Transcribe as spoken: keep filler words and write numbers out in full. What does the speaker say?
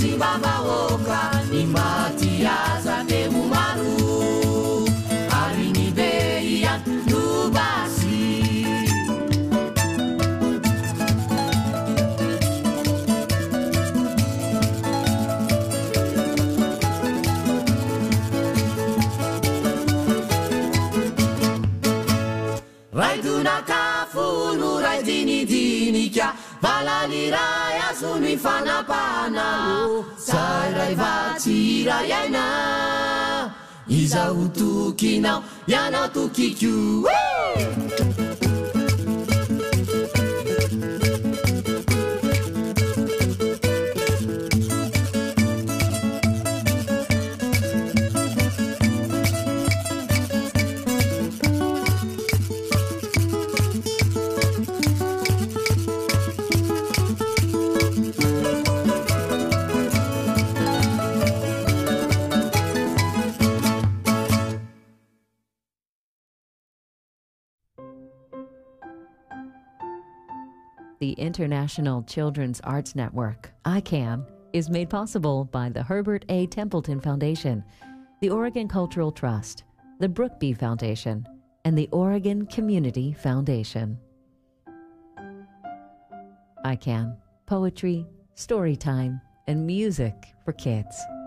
simbavahoaka ny matiazatemo maro ary ny be iany no basy raidonakafo no raidinidinika valaliray azo ny fanapana zay ray vatsy iray aina izaho tokinao ianao tokiko The International Children's Arts Network, I CAN, is made possible by the Herbert A. Templeton Foundation, the Oregon Cultural Trust, the Brookby Foundation, and the Oregon Community Foundation. I CAN, poetry, story time, and music for kids.